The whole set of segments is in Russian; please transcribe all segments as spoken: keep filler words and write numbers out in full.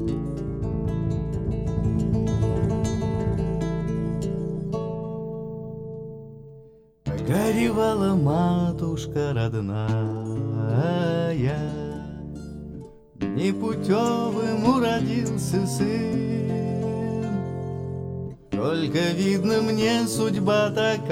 Горевала матушка родная, непутевым уродился сын. Только, видно, мне судьба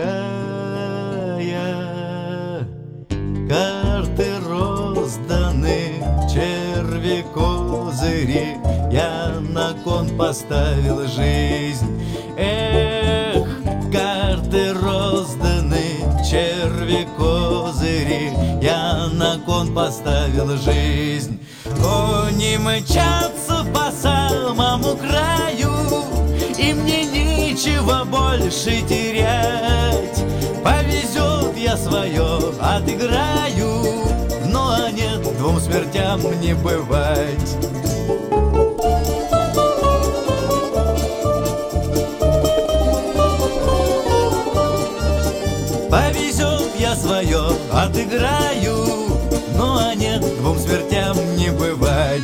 такая, карты розданы, черви козыри, я на кон поставил жизнь. Эх, карты розданы, черви козыри, я на кон поставил жизнь. Кони мчатся по самому краю, и мне нечего больше терять. Повезет, я свое отыграю, ну а нет, двум смертям не бывать. Повезет, я свое отыграю, ну а нет, двум смертям не бывать.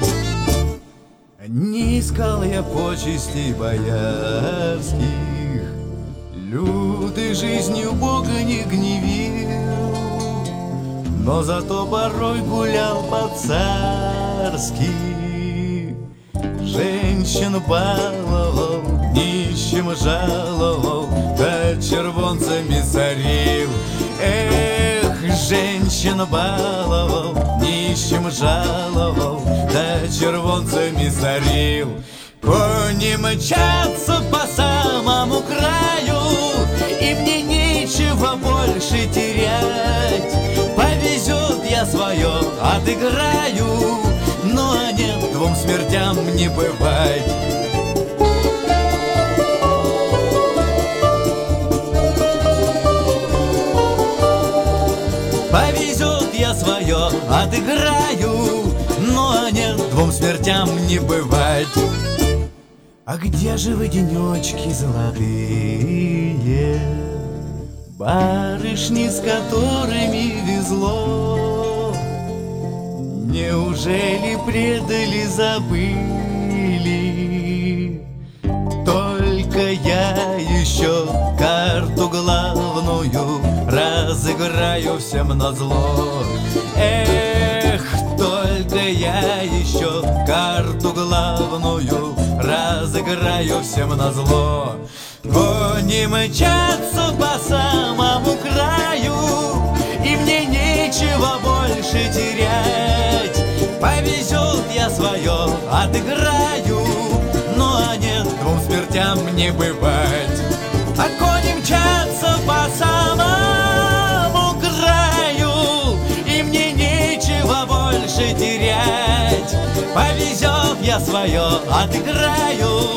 Не искал я почестей боярских, лютой жизнью Бога не гневил, но зато порой гулял по-царски, женщин баловал, нищим жаловал, да червонцами сорил. Эх, женщин баловал, нищим жаловал, да червонцами сорил. Кони мчатся по самому краю, и мне нечего больше терять. Повезет, я свое отыграю, ну а нет, двум смертям не бывать. Повезет, я свое отыграю, ну а нет, двум смертям не бывать. А где же вы, денечки золотые, барышни, с которыми везло? Неужели предали, забыли? Только я еще карту главную разыграю всем назло. Эх, только я еще карту главную разыграю всем назло. Кони мчатся по самому краю, и мне нечего больше терять. Повезет, я свое отыграю, ну а нет, двум смертям не бывать. А кони мчатся по самому краю, и мне нечего больше терять. Повезет, я свое отыграю,